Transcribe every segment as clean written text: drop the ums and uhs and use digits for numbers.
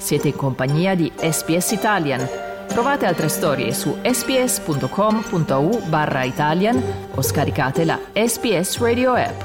Siete in compagnia di SBS Italian. Trovate altre storie su sbs.com.au/Italian o scaricate la SBS Radio app.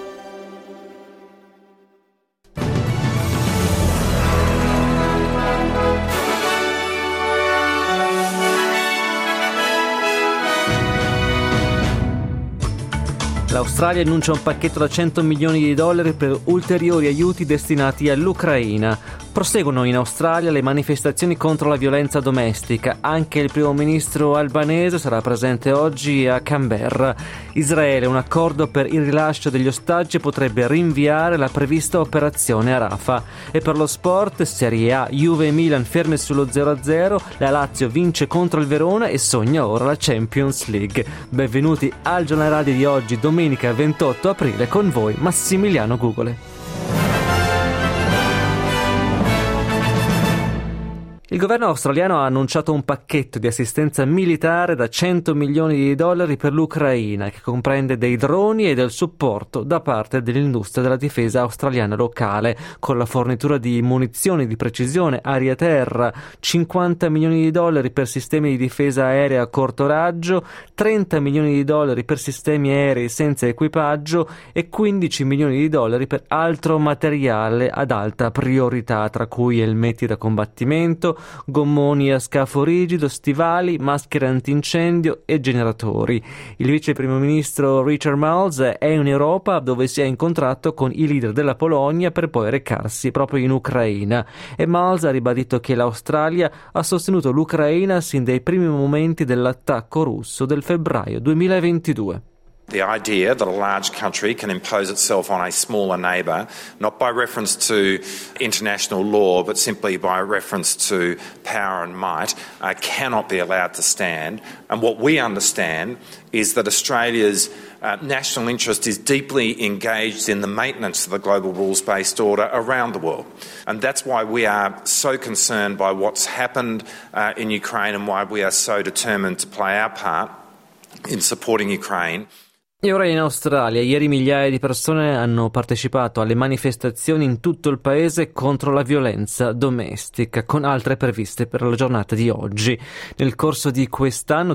L'Australia annuncia un pacchetto da $100 milioni per ulteriori aiuti destinati all'Ucraina. Proseguono in Australia le manifestazioni contro la violenza domestica. Anche il primo ministro albanese sarà presente oggi a Canberra. Israele, un accordo per il rilascio degli ostaggi potrebbe rinviare la prevista operazione a Rafah. E per lo sport, Serie A, Juve e Milan ferme sullo 0-0, la Lazio vince contro il Verona e sogna ora la Champions League. Benvenuti al giornale radio di oggi, domenica 28 aprile, con voi Massimiliano Gugole. Il governo australiano ha annunciato un pacchetto di assistenza militare da $100 milioni per l'Ucraina, che comprende dei droni e del supporto da parte dell'industria della difesa australiana locale, con la fornitura di munizioni di precisione aria-terra, $50 milioni per sistemi di difesa aerea a corto raggio, $30 milioni per sistemi aerei senza equipaggio e $15 milioni per altro materiale ad alta priorità, tra cui elmetti da combattimento, gommoni a scafo rigido, stivali, maschere antincendio e generatori. Il vice primo ministro Richard Marles è in Europa, dove si è incontrato con i leader della Polonia per poi recarsi proprio in Ucraina. E Marles ha ribadito che l'Australia ha sostenuto l'Ucraina sin dai primi momenti dell'attacco russo del febbraio 2022. The idea that a large country can impose itself on a smaller neighbour, not by reference to international law, but simply by reference to power and might, cannot be allowed to stand. And what we understand is that Australia's national interest is deeply engaged in the maintenance of the global rules-based order around the world. And that's why we are so concerned by what's happened in Ukraine and why we are so determined to play our part in supporting Ukraine. E ora in Australia, ieri migliaia di persone hanno partecipato alle manifestazioni in tutto il paese contro la violenza domestica, con altre previste per la giornata di oggi. Nel corso di quest'anno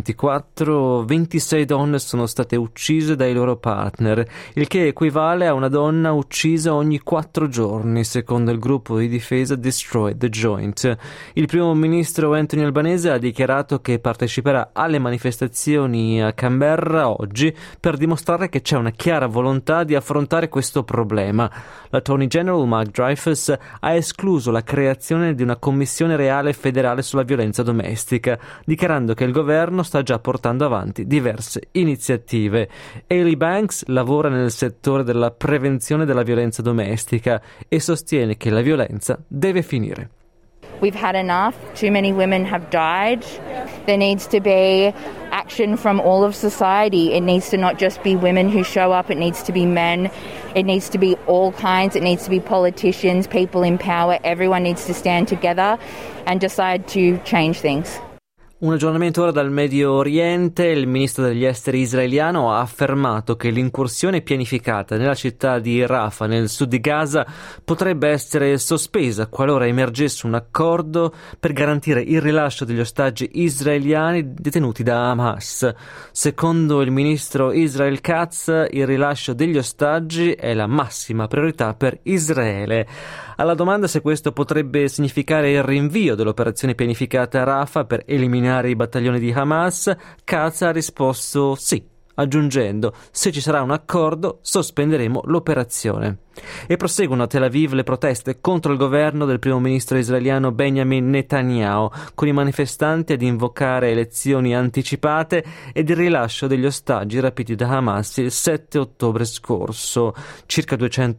2024, 26 donne sono state uccise dai loro partner, il che equivale a una donna uccisa ogni 4 giorni, secondo il gruppo di difesa Destroy the Joint. Il primo ministro Anthony Albanese ha dichiarato che parteciperà alle manifestazioni a Canberra oggi per dimostrare che c'è una chiara volontà di affrontare questo problema. L'Attorney General Mark Dreyfus ha escluso la creazione di una commissione reale federale sulla violenza domestica, dichiarando che il governo sta già portando avanti diverse iniziative. Hayley Banks lavora nel settore della prevenzione della violenza domestica e sostiene che la violenza deve finire. We've had enough. Too many women have died. There needs to be action from all of society. It needs to not just be women who show up. It needs to be men. It needs to be all kinds. It needs to be politicians, people in power. Everyone needs to stand together and decide to change things. Un aggiornamento ora dal Medio Oriente. Il ministro degli esteri israeliano ha affermato che l'incursione pianificata nella città di Rafah, nel sud di Gaza, potrebbe essere sospesa qualora emergesse un accordo per garantire il rilascio degli ostaggi israeliani detenuti da Hamas. Secondo il ministro Israel Katz, il rilascio degli ostaggi è la massima priorità per Israele. Alla domanda se questo potrebbe significare il rinvio dell'operazione pianificata a Rafah per eliminare i battaglioni di Hamas, Katz ha risposto sì, aggiungendo: se ci sarà un accordo sospenderemo l'operazione. E proseguono a Tel Aviv le proteste contro il governo del primo ministro israeliano Benjamin Netanyahu, con i manifestanti ad invocare elezioni anticipate ed il rilascio degli ostaggi rapiti da Hamas il 7 ottobre scorso. Circa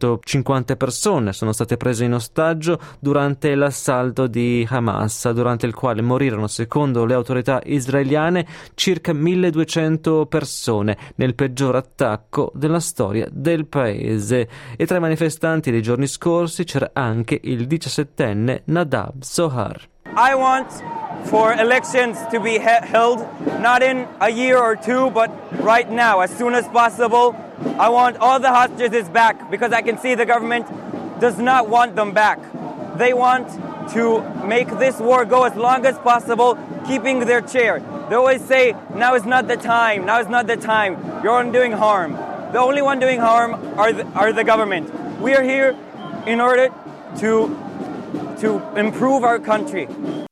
250 persone sono state prese in ostaggio durante l'assalto di Hamas, durante il quale morirono, secondo le autorità israeliane, circa 1200 persone nel peggior attacco della storia del paese. E tra i manifestanti dei giorni scorsi c'era anche il 17enne Nadav Zohar. I want for elections to be held not in a year or two, but right now, as soon as possible. I want all the hostages back because I can see the government does not want them back. They want to make this war go as long as possible, keeping their chair. They always say, now is not the time, you're only doing harm. The only one doing harm are the government. We are here in order to improve our country.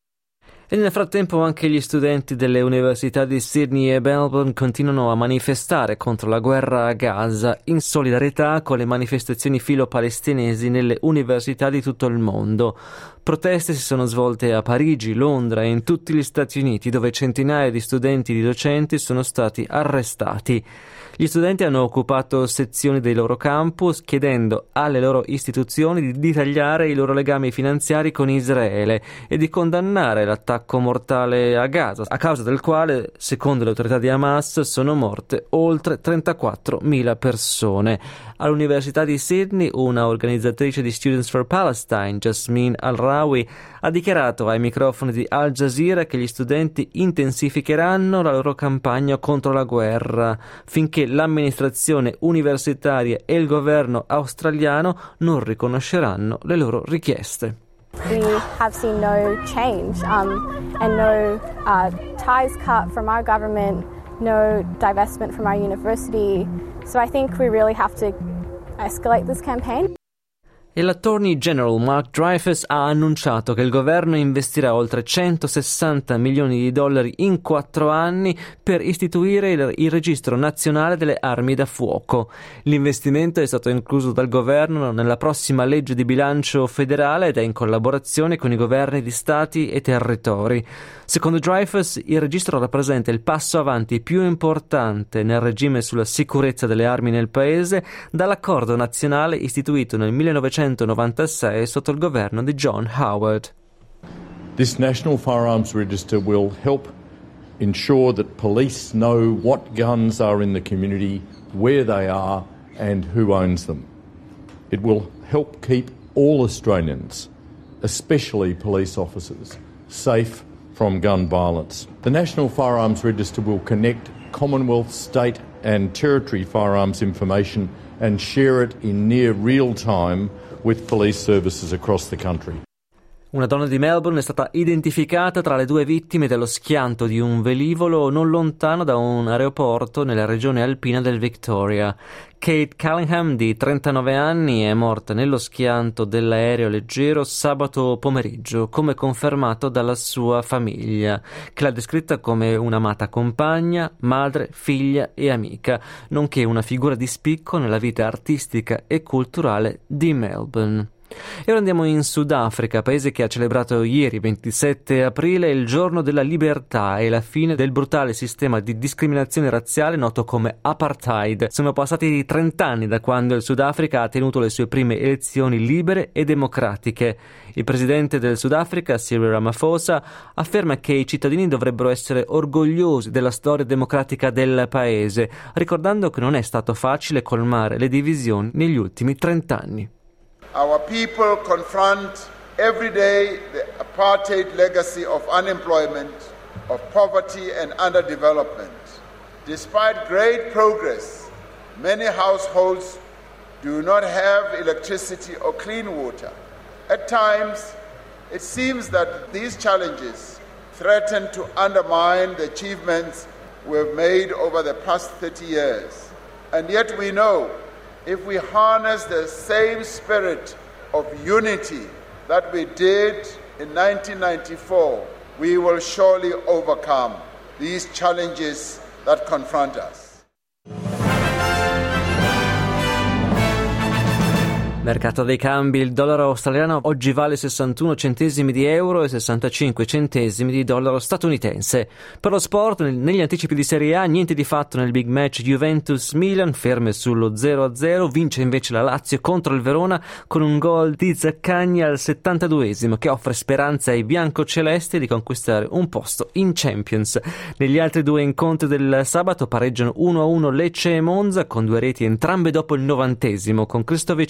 E nel frattempo anche gli studenti delle università di Sydney e Melbourne continuano a manifestare contro la guerra a Gaza in solidarietà con le manifestazioni filo-palestinesi nelle università di tutto il mondo. Proteste si sono svolte a Parigi, Londra e in tutti gli Stati Uniti, dove centinaia di studenti e di docenti sono stati arrestati. Gli studenti hanno occupato sezioni dei loro campus chiedendo alle loro istituzioni di tagliare i loro legami finanziari con Israele e di condannare l'attacco mortale a Gaza, a causa del quale, secondo le autorità di Hamas, sono morte oltre 34.000 persone. All'Università di Sydney, una organizzatrice di Students for Palestine, Jasmine Al-Rawi, ha dichiarato ai microfoni di Al Jazeera che gli studenti intensificheranno la loro campagna contro la guerra finché l'amministrazione universitaria e il governo australiano non riconosceranno le loro richieste. We have seen no change and no ties cut from our government, no divestment from our university. So I think we really have to escalate this campaign. E l'Attorney General Mark Dreyfus ha annunciato che il governo investirà oltre 160 milioni di dollari in 4 anni per istituire il registro nazionale delle armi da fuoco. L'investimento è stato incluso dal governo nella prossima legge di bilancio federale ed è in collaborazione con i governi di stati e territori. Secondo Dreyfus, il registro rappresenta il passo avanti più importante nel regime sulla sicurezza delle armi nel paese dall'accordo nazionale istituito nel 1996 sotto il governo di John Howard. This National Firearms Register will help ensure that police know what guns are in the community, where they are and who owns them. It will help keep all Australians, especially police officers, safe from gun violence. The National Firearms Register will connect Commonwealth, state and territory firearms information and share it in near real time with police services across the country. Una donna di Melbourne è stata identificata tra le 2 vittime dello schianto di un velivolo non lontano da un aeroporto nella regione alpina del Victoria. Kate Callingham, di 39 anni, è morta nello schianto dell'aereo leggero sabato pomeriggio, come confermato dalla sua famiglia, che l'ha descritta come un'amata compagna, madre, figlia e amica, nonché una figura di spicco nella vita artistica e culturale di Melbourne. E ora andiamo in Sudafrica, paese che ha celebrato ieri, 27 aprile, il giorno della libertà e la fine del brutale sistema di discriminazione razziale noto come apartheid. Sono passati 30 anni da quando il Sudafrica ha tenuto le sue prime elezioni libere e democratiche. Il presidente del Sudafrica, Cyril Ramaphosa, afferma che i cittadini dovrebbero essere orgogliosi della storia democratica del paese, ricordando che non è stato facile colmare le divisioni negli ultimi 30 anni. Our people confront every day the apartheid legacy of unemployment, of poverty and underdevelopment. Despite great progress, many households do not have electricity or clean water. At times, it seems that these challenges threaten to undermine the achievements we've made over the past 30 years. And yet we know if we harness the same spirit of unity that we did in 1994, we will surely overcome these challenges that confront us. Mercato dei cambi, il dollaro australiano oggi vale 61 centesimi di euro e 65 centesimi di dollaro statunitense. Per lo sport, negli anticipi di Serie A, niente di fatto nel big match Juventus-Milan, ferme sullo 0-0, vince invece la Lazio contro il Verona con un gol di Zaccagni al 72esimo che offre speranza ai biancocelesti di conquistare un posto in Champions. Negli altri 2 incontri del sabato pareggiano 1-1 Lecce e Monza con 2 reti entrambe dopo il 90esimo, con Krstovic che segna per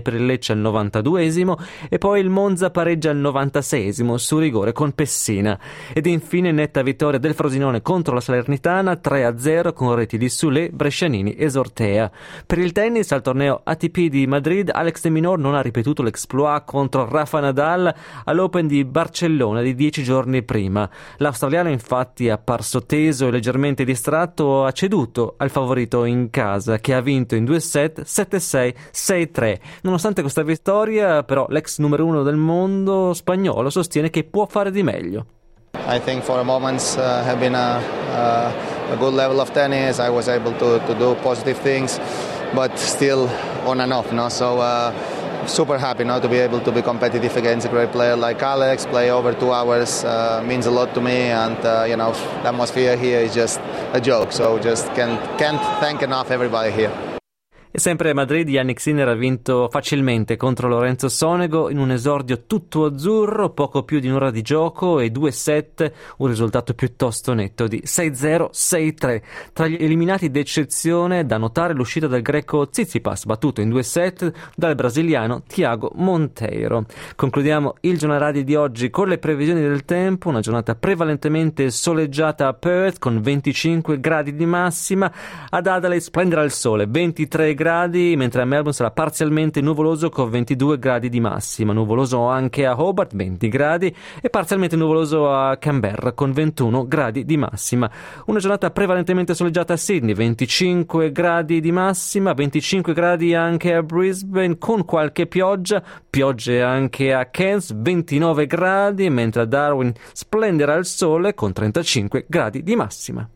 per il Lecce al 92esimo e poi il Monza pareggia al 96esimo su rigore con Pessina. Ed infine netta vittoria del Frosinone contro la Salernitana 3-0 con reti di Soulé, Brescianini e Sortea. Per il tennis al torneo ATP di Madrid, Alex de Minaur non ha ripetuto l'exploit contro Rafa Nadal all'Open di Barcellona di 10 giorni prima. L'australiano infatti, apparso teso e leggermente distratto, ha ceduto al favorito in casa, che ha vinto in 2 set 7-6, 6-3. Nonostante questa vittoria, però, l'ex numero 1 del mondo spagnolo sostiene che può fare di meglio. I think for moments have been a good level of tennis. I was able to do positive things, but still on and off, no? So super happy now to be able to be competitive against a great player like Alex. Play over 2 hours means a lot to me, and the atmosphere here is just a joke. So just can't thank enough everybody here. E sempre a Madrid, Jannik Sinner ha vinto facilmente contro Lorenzo Sonego in un esordio tutto azzurro, poco più di un'ora di gioco e 2 set, un risultato piuttosto netto di 6-0, 6-3. Tra gli eliminati d'eccezione da notare l'uscita del greco Tsitsipas, battuto in 2 set dal brasiliano Thiago Monteiro. Concludiamo il giornale radio di oggi con le previsioni del tempo, una giornata prevalentemente soleggiata a Perth con 25 gradi di massima, ad Adelaide splenderà il sole, 23 gradi, mentre a Melbourne sarà parzialmente nuvoloso con 22 gradi di massima, nuvoloso anche a Hobart 20 gradi e parzialmente nuvoloso a Canberra con 21 gradi di massima. Una giornata prevalentemente soleggiata a Sydney, 25 gradi di massima, 25 gradi anche a Brisbane con qualche piogge anche a Cairns, 29 gradi, mentre a Darwin splenderà il sole con 35 gradi di massima.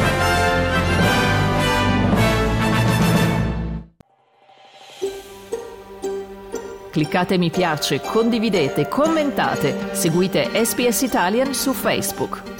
Cliccate mi piace, condividete, commentate, seguite SBS Italian su Facebook.